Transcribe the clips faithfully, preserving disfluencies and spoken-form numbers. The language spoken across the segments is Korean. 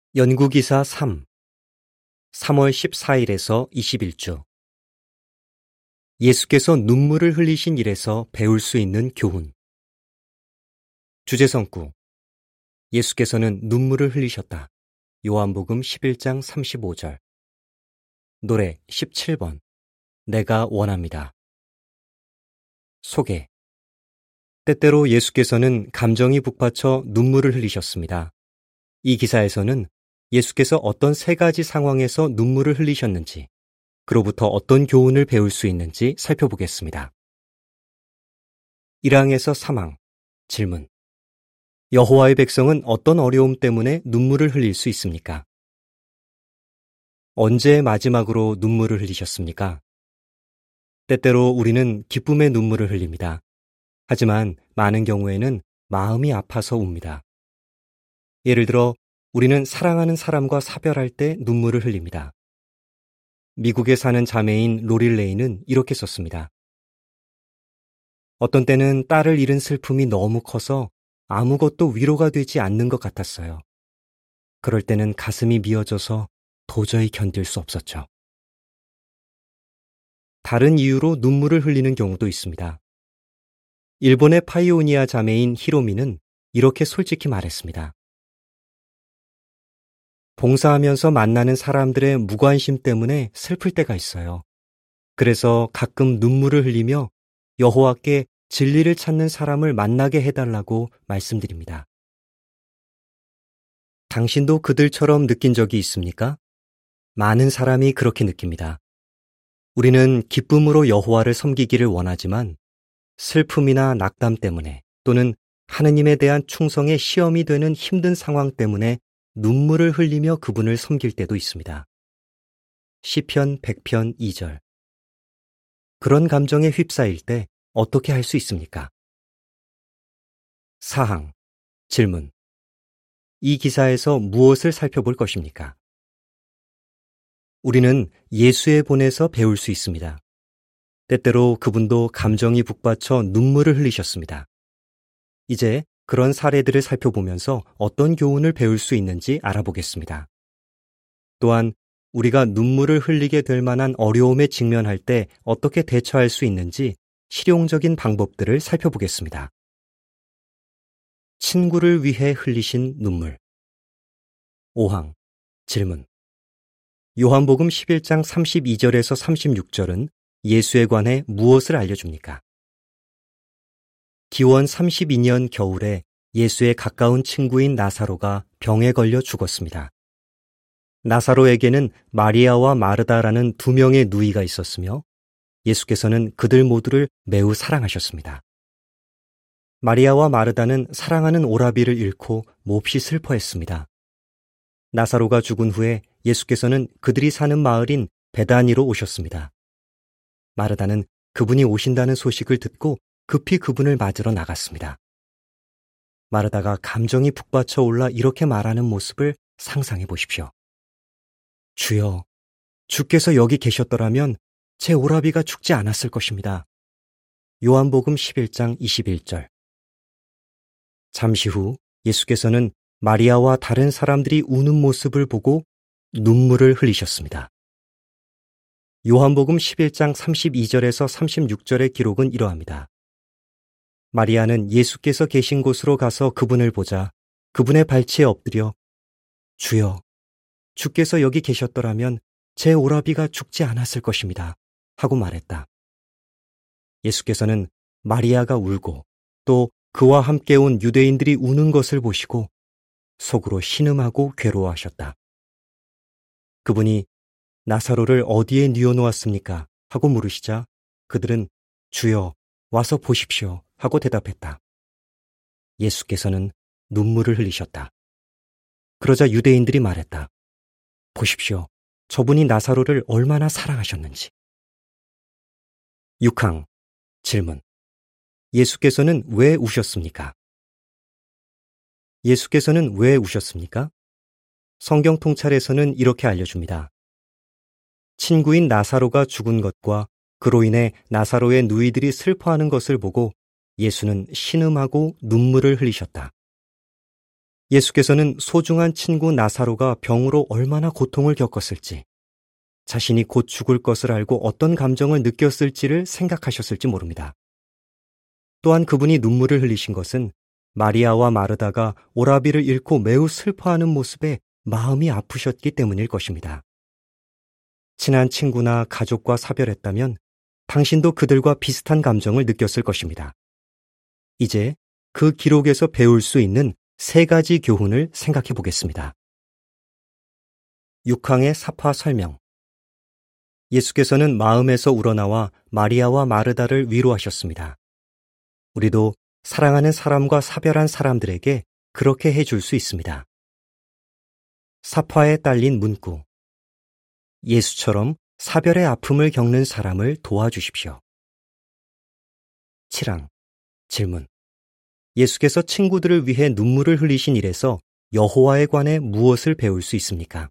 연구기사 삼, 삼월 십사일에서 이십일주. 예수께서 눈물을 흘리신 일에서 배울 수 있는 교훈. 주제성구. 예수께서는 눈물을 흘리셨다. 요한복음 십일장 삼십오절. 노래 십칠번. 내가 원합니다. 소개. 때때로 예수께서는 감정이 북받쳐 눈물을 흘리셨습니다. 이 기사에서는 예수께서 어떤 세 가지 상황에서 눈물을 흘리셨는지, 그로부터 어떤 교훈을 배울 수 있는지 살펴보겠습니다. 일항에서 삼항. 질문. 여호와의 백성은 어떤 어려움 때문에 눈물을 흘릴 수 있습니까? 언제 마지막으로 눈물을 흘리셨습니까? 때때로 우리는 기쁨의 눈물을 흘립니다. 하지만 많은 경우에는 마음이 아파서 웁니다. 예를 들어 우리는 사랑하는 사람과 사별할 때 눈물을 흘립니다. 미국에 사는 자매인 로릴레이는 이렇게 썼습니다. 어떤 때는 딸을 잃은 슬픔이 너무 커서 아무것도 위로가 되지 않는 것 같았어요. 그럴 때는 가슴이 미어져서 도저히 견딜 수 없었죠. 다른 이유로 눈물을 흘리는 경우도 있습니다. 일본의 파이오니아 자매인 히로미는 이렇게 솔직히 말했습니다. 봉사하면서 만나는 사람들의 무관심 때문에 슬플 때가 있어요. 그래서 가끔 눈물을 흘리며 여호와께 진리를 찾는 사람을 만나게 해달라고 말씀드립니다. 당신도 그들처럼 느낀 적이 있습니까? 많은 사람이 그렇게 느낍니다. 우리는 기쁨으로 여호와를 섬기기를 원하지만 슬픔이나 낙담 때문에 또는 하느님에 대한 충성의 시험이 되는 힘든 상황 때문에 눈물을 흘리며 그분을 섬길 때도 있습니다. 시편 백편 이절. 그런 감정에 휩싸일 때 어떻게 할 수 있습니까? 사항. 질문. 이 기사에서 무엇을 살펴볼 것입니까? 우리는 예수에 본에서 배울 수 있습니다. 때때로 그분도 감정이 북받쳐 눈물을 흘리셨습니다. 이제 그런 사례들을 살펴보면서 어떤 교훈을 배울 수 있는지 알아보겠습니다. 또한 우리가 눈물을 흘리게 될 만한 어려움에 직면할 때 어떻게 대처할 수 있는지 실용적인 방법들을 살펴보겠습니다. 친구를 위해 흘리신 눈물. 오항. 질문. 요한복음 십일장 삼십이절에서 삼십육절은 예수에 관해 무엇을 알려줍니까? 기원 삼십이년 겨울에 예수의 가까운 친구인 나사로가 병에 걸려 죽었습니다. 나사로에게는 마리아와 마르다라는 두 명의 누이가 있었으며 예수께서는 그들 모두를 매우 사랑하셨습니다. 마리아와 마르다는 사랑하는 오라비를 잃고 몹시 슬퍼했습니다. 나사로가 죽은 후에 예수께서는 그들이 사는 마을인 베다니로 오셨습니다. 마르다는 그분이 오신다는 소식을 듣고 급히 그분을 맞으러 나갔습니다. 마르다가 감정이 북받쳐 올라 이렇게 말하는 모습을 상상해 보십시오. 주여, 주께서 여기 계셨더라면 제 오라비가 죽지 않았을 것입니다. 요한복음 십일장 이십일절. 잠시 후 예수께서는 마리아와 다른 사람들이 우는 모습을 보고 눈물을 흘리셨습니다. 요한복음 십일장 삼십이절에서 삼십육절의 기록은 이러합니다. 마리아는 예수께서 계신 곳으로 가서 그분을 보자 그분의 발치에 엎드려 주여, 주께서 여기 계셨더라면 제 오라비가 죽지 않았을 것입니다 하고 말했다. 예수께서는 마리아가 울고 또 그와 함께 온 유대인들이 우는 것을 보시고 속으로 신음하고 괴로워하셨다. 그분이 나사로를 어디에 뉘어놓았습니까? 하고 물으시자 그들은 주여, 와서 보십시오 하고 대답했다. 예수께서는 눈물을 흘리셨다. 그러자 유대인들이 말했다. 보십시오. 저분이 나사로를 얼마나 사랑하셨는지. 육항. 질문. 예수께서는 왜 우셨습니까? 예수께서는 왜 우셨습니까? 성경 통찰에서는 이렇게 알려줍니다. 친구인 나사로가 죽은 것과 그로 인해 나사로의 누이들이 슬퍼하는 것을 보고 예수는 신음하고 눈물을 흘리셨다. 예수께서는 소중한 친구 나사로가 병으로 얼마나 고통을 겪었을지, 자신이 곧 죽을 것을 알고 어떤 감정을 느꼈을지를 생각하셨을지 모릅니다. 또한 그분이 눈물을 흘리신 것은 마리아와 마르다가 오라비를 잃고 매우 슬퍼하는 모습에 마음이 아프셨기 때문일 것입니다. 친한 친구나 가족과 사별했다면 당신도 그들과 비슷한 감정을 느꼈을 것입니다. 이제 그 기록에서 배울 수 있는 세 가지 교훈을 생각해 보겠습니다. 육 항의 사파 설명. 예수께서는 마음에서 우러나와 마리아와 마르다를 위로하셨습니다. 우리도 사랑하는 사람과 사별한 사람들에게 그렇게 해줄 수 있습니다. 사파에 딸린 문구. 예수처럼 사별의 아픔을 겪는 사람을 도와주십시오. 칠 항. 질문. 예수께서 친구들을 위해 눈물을 흘리신 일에서 여호와에 관해 무엇을 배울 수 있습니까?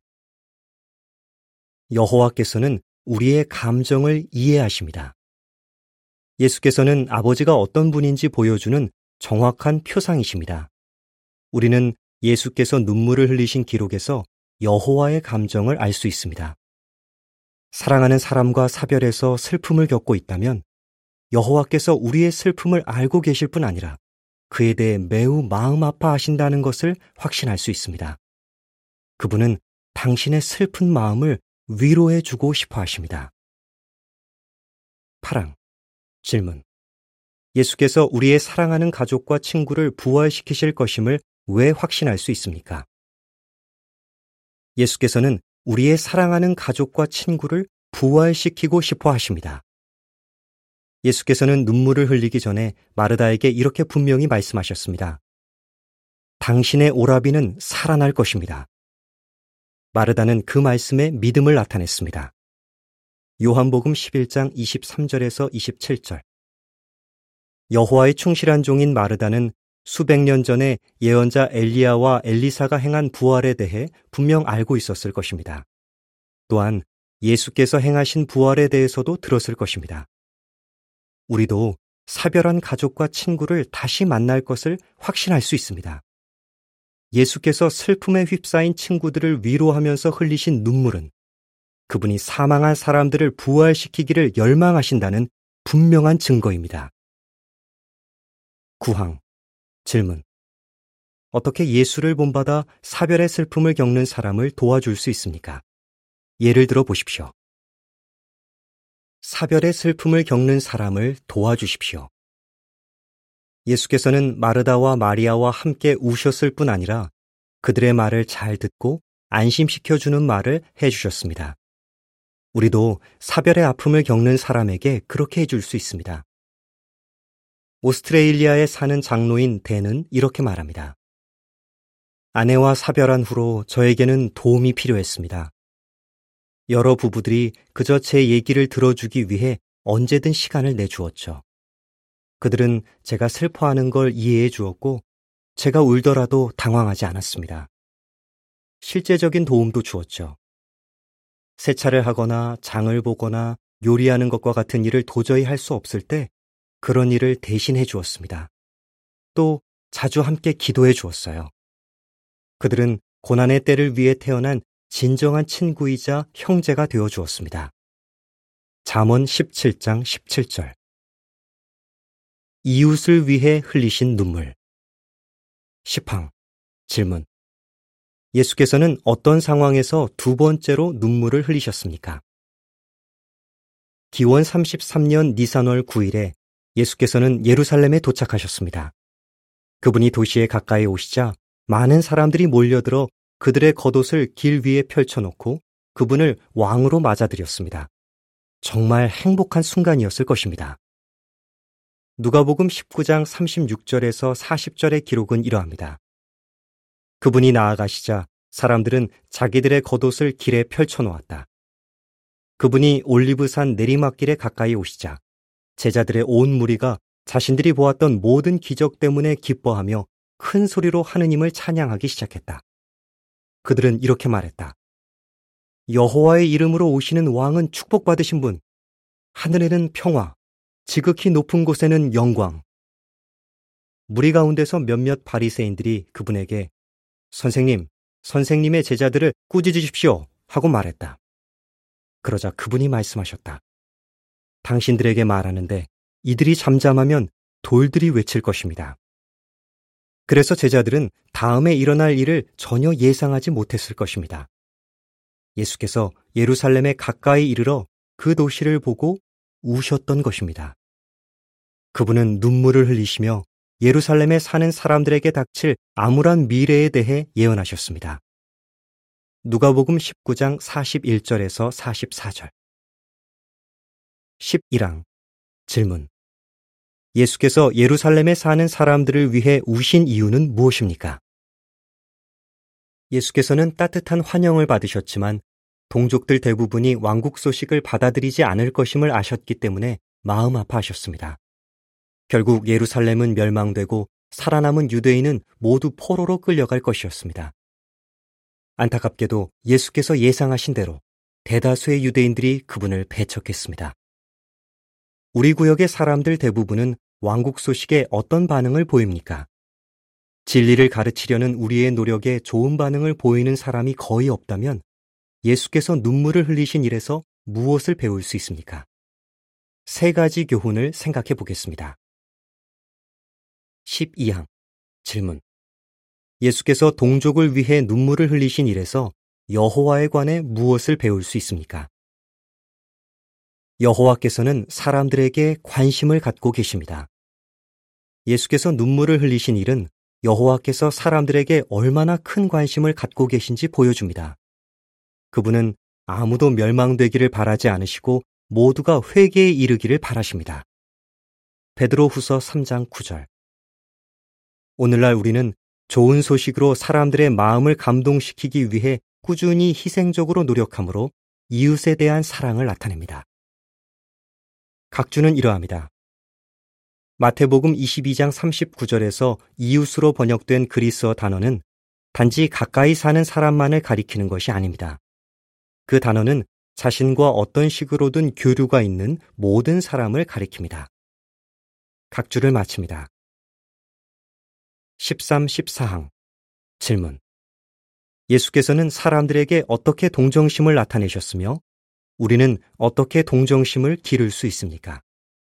여호와께서는 우리의 감정을 이해하십니다. 예수께서는 아버지가 어떤 분인지 보여주는 정확한 표상이십니다. 우리는 예수께서 눈물을 흘리신 기록에서 여호와의 감정을 알 수 있습니다. 사랑하는 사람과 사별해서 슬픔을 겪고 있다면 여호와께서 우리의 슬픔을 알고 계실 뿐 아니라 그에 대해 매우 마음 아파하신다는 것을 확신할 수 있습니다. 그분은 당신의 슬픈 마음을 위로해 주고 싶어 하십니다. 팔 항. 질문. 예수께서 우리의 사랑하는 가족과 친구를 부활시키실 것임을 왜 확신할 수 있습니까? 예수께서는 우리의 사랑하는 가족과 친구를 부활시키고 싶어 하십니다. 예수께서는 눈물을 흘리기 전에 마르다에게 이렇게 분명히 말씀하셨습니다. 당신의 오라비는 살아날 것입니다. 마르다는 그 말씀에 믿음을 나타냈습니다. 요한복음 십일 장 이십삼 절에서 이십칠 절. 여호와의 충실한 종인 마르다는 수백 년 전에 예언자 엘리야와 엘리사가 행한 부활에 대해 분명 알고 있었을 것입니다. 또한 예수께서 행하신 부활에 대해서도 들었을 것입니다. 우리도 사별한 가족과 친구를 다시 만날 것을 확신할 수 있습니다. 예수께서 슬픔에 휩싸인 친구들을 위로하면서 흘리신 눈물은 그분이 사망한 사람들을 부활시키기를 열망하신다는 분명한 증거입니다. 구 항. 질문. 어떻게 예수를 본받아 사별의 슬픔을 겪는 사람을 도와줄 수 있습니까? 예를 들어 보십시오. 사별의 슬픔을 겪는 사람을 도와주십시오. 예수께서는 마르다와 마리아와 함께 우셨을 뿐 아니라 그들의 말을 잘 듣고 안심시켜주는 말을 해주셨습니다. 우리도 사별의 아픔을 겪는 사람에게 그렇게 해줄 수 있습니다. 오스트레일리아에 사는 장로인 댄은 이렇게 말합니다. 아내와 사별한 후로 저에게는 도움이 필요했습니다. 여러 부부들이 그저 제 얘기를 들어주기 위해 언제든 시간을 내주었죠. 그들은 제가 슬퍼하는 걸 이해해 주었고 제가 울더라도 당황하지 않았습니다. 실제적인 도움도 주었죠. 세차를 하거나 장을 보거나 요리하는 것과 같은 일을 도저히 할 수 없을 때 그런 일을 대신해 주었습니다. 또 자주 함께 기도해 주었어요. 그들은 고난의 때를 위해 태어난 진정한 친구이자 형제가 되어 주었습니다. 잠언 십칠 장 십칠 절. 이웃을 위해 흘리신 눈물. 십 항. 질문. 예수께서는 어떤 상황에서 두 번째로 눈물을 흘리셨습니까? 기원 삼십삼 년 니산월 구 일에 예수께서는 예루살렘에 도착하셨습니다. 그분이 도시에 가까이 오시자 많은 사람들이 몰려들어 그들의 겉옷을 길 위에 펼쳐놓고 그분을 왕으로 맞아들였습니다. 정말 행복한 순간이었을 것입니다. 누가복음 십구 장 삼십육 절에서 사십 절의 기록은 이러합니다. 그분이 나아가시자 사람들은 자기들의 겉옷을 길에 펼쳐놓았다. 그분이 올리브산 내리막길에 가까이 오시자 제자들의 온 무리가 자신들이 보았던 모든 기적 때문에 기뻐하며 큰 소리로 하느님을 찬양하기 시작했다. 그들은 이렇게 말했다. 여호와의 이름으로 오시는 왕은 축복받으신 분, 하늘에는 평화, 지극히 높은 곳에는 영광. 무리 가운데서 몇몇 바리새인들이 그분에게 선생님, 선생님의 제자들을 꾸짖으십시오 하고 말했다. 그러자 그분이 말씀하셨다. 당신들에게 말하는데 이들이 잠잠하면 돌들이 외칠 것입니다. 그래서 제자들은 다음에 일어날 일을 전혀 예상하지 못했을 것입니다. 예수께서 예루살렘에 가까이 이르러 그 도시를 보고 우셨던 것입니다. 그분은 눈물을 흘리시며 예루살렘에 사는 사람들에게 닥칠 암울한 미래에 대해 예언하셨습니다. 누가복음 십구 장 사십일 절에서 사십사 절. 십일 항 질문. 예수께서 예루살렘에 사는 사람들을 위해 우신 이유는 무엇입니까? 예수께서는 따뜻한 환영을 받으셨지만 동족들 대부분이 왕국 소식을 받아들이지 않을 것임을 아셨기 때문에 마음 아파하셨습니다. 결국 예루살렘은 멸망되고 살아남은 유대인은 모두 포로로 끌려갈 것이었습니다. 안타깝게도 예수께서 예상하신 대로 대다수의 유대인들이 그분을 배척했습니다. 우리 구역의 사람들 대부분은 왕국 소식에 어떤 반응을 보입니까? 진리를 가르치려는 우리의 노력에 좋은 반응을 보이는 사람이 거의 없다면 예수께서 눈물을 흘리신 일에서 무엇을 배울 수 있습니까? 세 가지 교훈을 생각해 보겠습니다. 십이 항 질문. 예수께서 동족을 위해 눈물을 흘리신 일에서 여호와에 관해 무엇을 배울 수 있습니까? 여호와께서는 사람들에게 관심을 갖고 계십니다. 예수께서 눈물을 흘리신 일은 여호와께서 사람들에게 얼마나 큰 관심을 갖고 계신지 보여줍니다. 그분은 아무도 멸망되기를 바라지 않으시고 모두가 회개에 이르기를 바라십니다. 베드로후서 삼 장 구 절. 오늘날 우리는 좋은 소식으로 사람들의 마음을 감동시키기 위해 꾸준히 희생적으로 노력하므로 이웃에 대한 사랑을 나타냅니다. 각주는 이러합니다. 마태복음 이십이 장 삼십구 절에서 이웃으로 번역된 그리스어 단어는 단지 가까이 사는 사람만을 가리키는 것이 아닙니다. 그 단어는 자신과 어떤 식으로든 교류가 있는 모든 사람을 가리킵니다. 각주를 마칩니다. 십삼, 십사 항 질문. 예수께서는 사람들에게 어떻게 동정심을 나타내셨으며 우리는 어떻게 동정심을 기를 수 있습니까?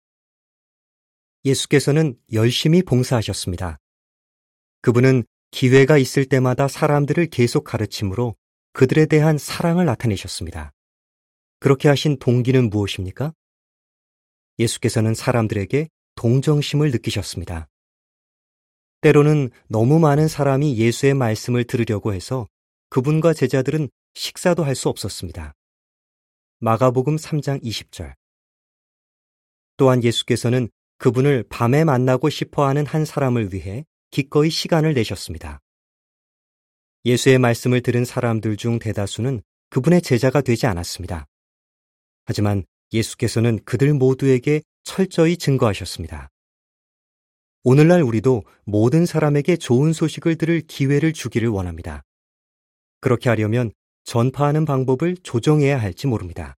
예수께서는 열심히 봉사하셨습니다. 그분은 기회가 있을 때마다 사람들을 계속 가르침으로 그들에 대한 사랑을 나타내셨습니다. 그렇게 하신 동기는 무엇입니까? 예수께서는 사람들에게 동정심을 느끼셨습니다. 때로는 너무 많은 사람이 예수의 말씀을 들으려고 해서 그분과 제자들은 식사도 할 수 없었습니다. 마가복음 삼 장 이십 절. 또한 예수께서는 그분을 밤에 만나고 싶어하는 한 사람을 위해 기꺼이 시간을 내셨습니다. 예수의 말씀을 들은 사람들 중 대다수는 그분의 제자가 되지 않았습니다. 하지만 예수께서는 그들 모두에게 철저히 증거하셨습니다. 오늘날 우리도 모든 사람에게 좋은 소식을 들을 기회를 주기를 원합니다. 그렇게 하려면 전파하는 방법을 조정해야 할지 모릅니다.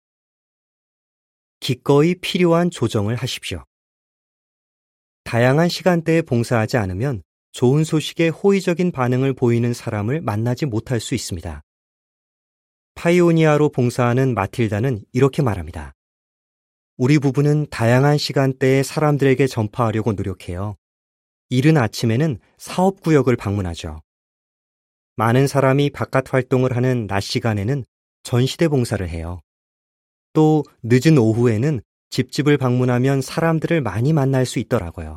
기꺼이 필요한 조정을 하십시오. 다양한 시간대에 봉사하지 않으면 좋은 소식에 호의적인 반응을 보이는 사람을 만나지 못할 수 있습니다. 파이오니아로 봉사하는 마틸다는 이렇게 말합니다. 우리 부부는 다양한 시간대에 사람들에게 전파하려고 노력해요. 이른 아침에는 사업구역을 방문하죠. 많은 사람이 바깥 활동을 하는 낮 시간에는 전시대 봉사를 해요. 또 늦은 오후에는 집집을 방문하면 사람들을 많이 만날 수 있더라고요.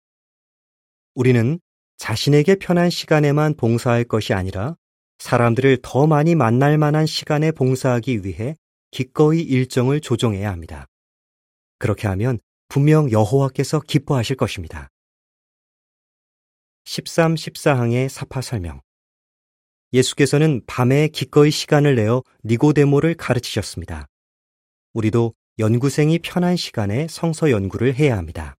우리는 자신에게 편한 시간에만 봉사할 것이 아니라 사람들을 더 많이 만날 만한 시간에 봉사하기 위해 기꺼이 일정을 조정해야 합니다. 그렇게 하면 분명 여호와께서 기뻐하실 것입니다. 십삼, 십사 항의 사파 설명. 예수께서는 밤에 기꺼이 시간을 내어 니고데모를 가르치셨습니다. 우리도 연구생이 편한 시간에 성서 연구를 해야 합니다.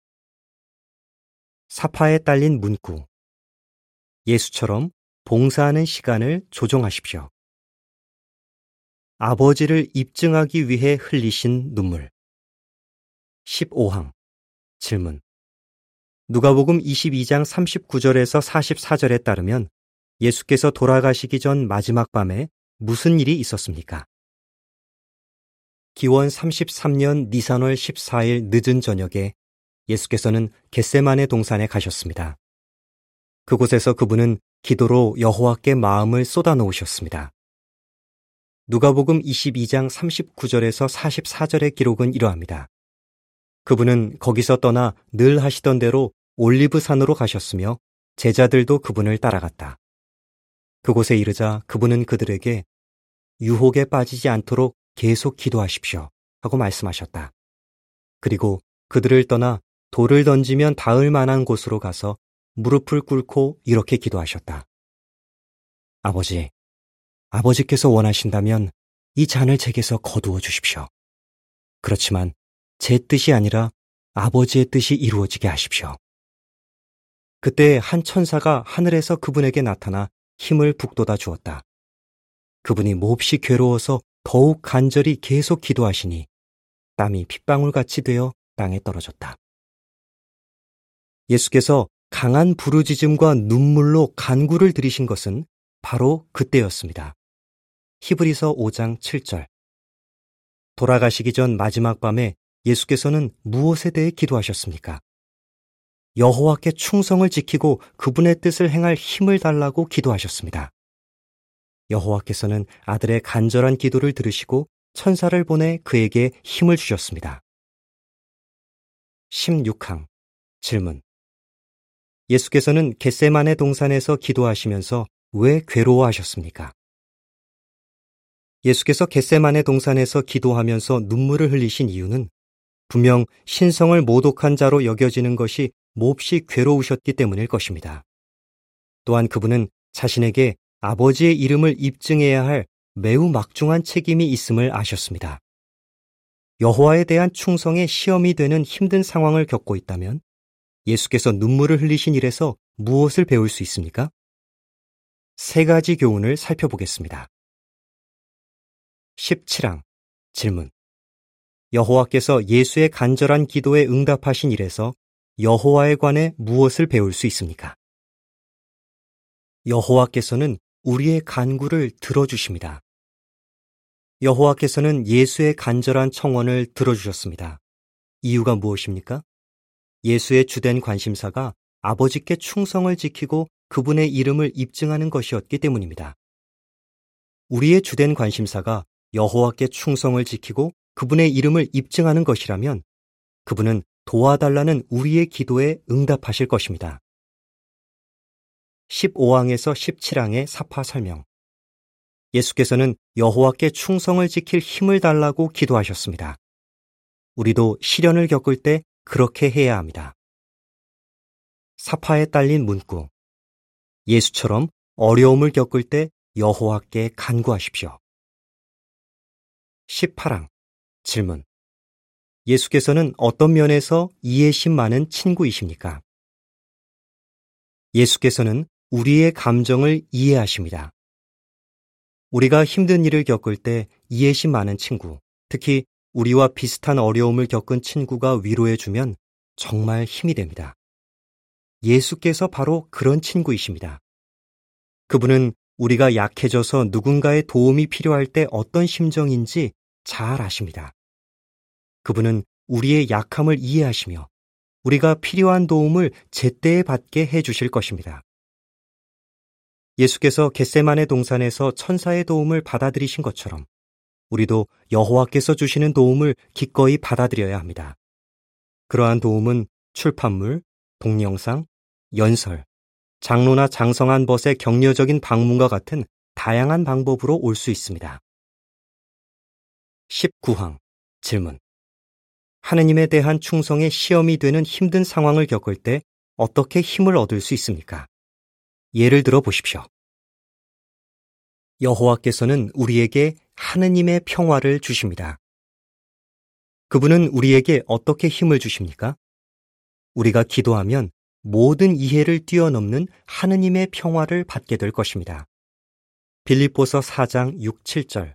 사파에 딸린 문구. 예수처럼 봉사하는 시간을 조정하십시오. 아버지를 입증하기 위해 흘리신 눈물. 십오 항 질문. 누가복음 이십이 장 삼십구 절에서 사십사 절에 따르면 예수께서 돌아가시기 전 마지막 밤에 무슨 일이 있었습니까? 기원 삼십삼 년 니산월 십사 일 늦은 저녁에 예수께서는 겟세마네 동산에 가셨습니다. 그곳에서 그분은 기도로 여호와께 마음을 쏟아놓으셨습니다. 누가복음 이십이 장 삼십구 절에서 사십사 절의 기록은 이러합니다. 그분은 거기서 떠나 늘 하시던 대로 올리브산으로 가셨으며 제자들도 그분을 따라갔다. 그곳에 이르자 그분은 그들에게 유혹에 빠지지 않도록 계속 기도하십시오 하고 말씀하셨다. 그리고 그들을 떠나 돌을 던지면 닿을 만한 곳으로 가서 무릎을 꿇고 이렇게 기도하셨다. 아버지, 아버지께서 원하신다면 이 잔을 제게서 거두어 주십시오. 그렇지만 제 뜻이 아니라 아버지의 뜻이 이루어지게 하십시오. 그때 한 천사가 하늘에서 그분에게 나타나 힘을 북돋아 주었다. 그분이 몹시 괴로워서 더욱 간절히 계속 기도하시니 땀이 핏방울같이 되어 땅에 떨어졌다. 예수께서 강한 부르짖음과 눈물로 간구를 드리신 것은 바로 그때였습니다. 히브리서 오 장 칠 절. 돌아가시기 전 마지막 밤에 예수께서는 무엇에 대해 기도하셨습니까? 여호와께 충성을 지키고 그분의 뜻을 행할 힘을 달라고 기도하셨습니다. 여호와께서는 아들의 간절한 기도를 들으시고 천사를 보내 그에게 힘을 주셨습니다. 십육 항 질문. 예수께서는 겟세마네 동산에서 기도하시면서 왜 괴로워하셨습니까? 예수께서 겟세마네 동산에서 기도하면서 눈물을 흘리신 이유는 분명 신성을 모독한 자로 여겨지는 것이 몹시 괴로우셨기 때문일 것입니다. 또한 그분은 자신에게 아버지의 이름을 입증해야 할 매우 막중한 책임이 있음을 아셨습니다. 여호와에 대한 충성의 시험이 되는 힘든 상황을 겪고 있다면 예수께서 눈물을 흘리신 일에서 무엇을 배울 수 있습니까? 세 가지 교훈을 살펴보겠습니다. 십칠 항 질문. 여호와께서 예수의 간절한 기도에 응답하신 일에서 여호와에 관해 무엇을 배울 수 있습니까? 여호와께서는 우리의 간구를 들어주십니다. 여호와께서는 예수의 간절한 청원을 들어주셨습니다. 이유가 무엇입니까? 예수의 주된 관심사가 아버지께 충성을 지키고 그분의 이름을 입증하는 것이었기 때문입니다. 우리의 주된 관심사가 여호와께 충성을 지키고 그분의 이름을 입증하는 것이라면 그분은 도와달라는 우리의 기도에 응답하실 것입니다. 십오 항에서 십칠 항의 사파 설명. 예수께서는 여호와께 충성을 지킬 힘을 달라고 기도하셨습니다. 우리도 시련을 겪을 때 그렇게 해야 합니다. 사파에 딸린 문구. 예수처럼 어려움을 겪을 때 여호와께 간구하십시오. 십팔 항 질문. 예수께서는 어떤 면에서 이해심 많은 친구이십니까? 예수께서는 우리의 감정을 이해하십니다. 우리가 힘든 일을 겪을 때 이해심 많은 친구, 특히 우리와 비슷한 어려움을 겪은 친구가 위로해주면 정말 힘이 됩니다. 예수께서 바로 그런 친구이십니다. 그분은 우리가 약해져서 누군가의 도움이 필요할 때 어떤 심정인지 잘 아십니다. 그분은 우리의 약함을 이해하시며 우리가 필요한 도움을 제때에 받게 해주실 것입니다. 예수께서 겟세마네 동산에서 천사의 도움을 받아들이신 것처럼 우리도 여호와께서 주시는 도움을 기꺼이 받아들여야 합니다. 그러한 도움은 출판물, 동영상, 연설, 장로나 장성한 벗의 격려적인 방문과 같은 다양한 방법으로 올 수 있습니다. 십구 항 질문. 하느님에 대한 충성의 시험이 되는 힘든 상황을 겪을 때 어떻게 힘을 얻을 수 있습니까? 예를 들어 보십시오. 여호와께서는 우리에게 하느님의 평화를 주십니다. 그분은 우리에게 어떻게 힘을 주십니까? 우리가 기도하면 모든 이해를 뛰어넘는 하느님의 평화를 받게 될 것입니다. 빌립보서 사 장 육, 칠 절.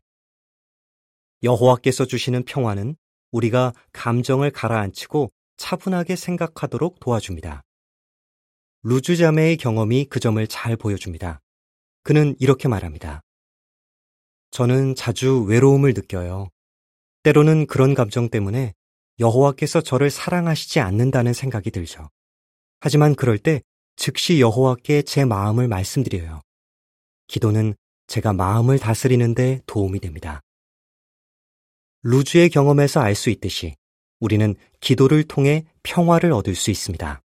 여호와께서 주시는 평화는 우리가 감정을 가라앉히고 차분하게 생각하도록 도와줍니다. 루즈 자매의 경험이 그 점을 잘 보여줍니다. 그는 이렇게 말합니다. 저는 자주 외로움을 느껴요. 때로는 그런 감정 때문에 여호와께서 저를 사랑하시지 않는다는 생각이 들죠. 하지만 그럴 때 즉시 여호와께 제 마음을 말씀드려요. 기도는 제가 마음을 다스리는 데 도움이 됩니다. 루즈의 경험에서 알 수 있듯이 우리는 기도를 통해 평화를 얻을 수 있습니다.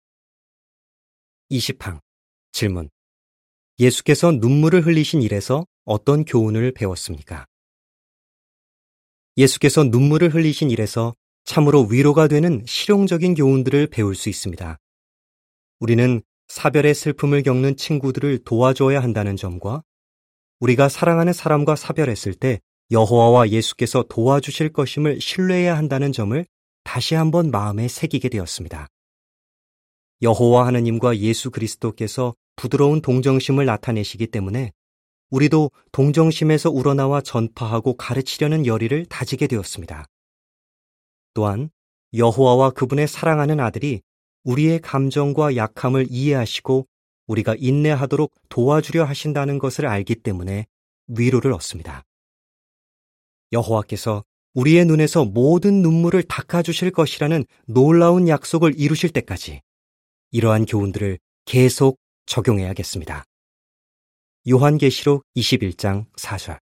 이십 항 질문. 예수께서 눈물을 흘리신 일에서 어떤 교훈을 배웠습니까? 예수께서 눈물을 흘리신 일에서 참으로 위로가 되는 실용적인 교훈들을 배울 수 있습니다. 우리는 사별의 슬픔을 겪는 친구들을 도와줘야 한다는 점과 우리가 사랑하는 사람과 사별했을 때 여호와와 예수께서 도와주실 것임을 신뢰해야 한다는 점을 다시 한번 마음에 새기게 되었습니다. 여호와 하느님과 예수 그리스도께서 부드러운 동정심을 나타내시기 때문에 우리도 동정심에서 우러나와 전파하고 가르치려는 열의를 다지게 되었습니다. 또한 여호와와 그분의 사랑하는 아들이 우리의 감정과 약함을 이해하시고 우리가 인내하도록 도와주려 하신다는 것을 알기 때문에 위로를 얻습니다. 여호와께서 우리의 눈에서 모든 눈물을 닦아주실 것이라는 놀라운 약속을 이루실 때까지 이러한 교훈들을 계속 적용해야겠습니다. 요한계시록 이십일 장 사 절.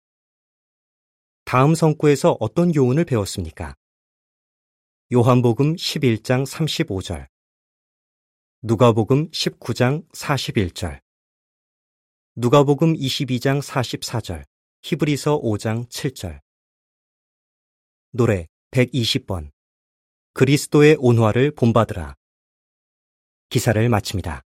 다음 성구에서 어떤 교훈을 배웠습니까? 요한복음 십일 장 삼십오 절, 누가복음 십구 장 사십일 절, 누가복음 이십이 장 사십사 절, 히브리서 오 장 칠 절. 노래 백이십 번 그리스도의 온화를 본받으라. 기사를 마칩니다.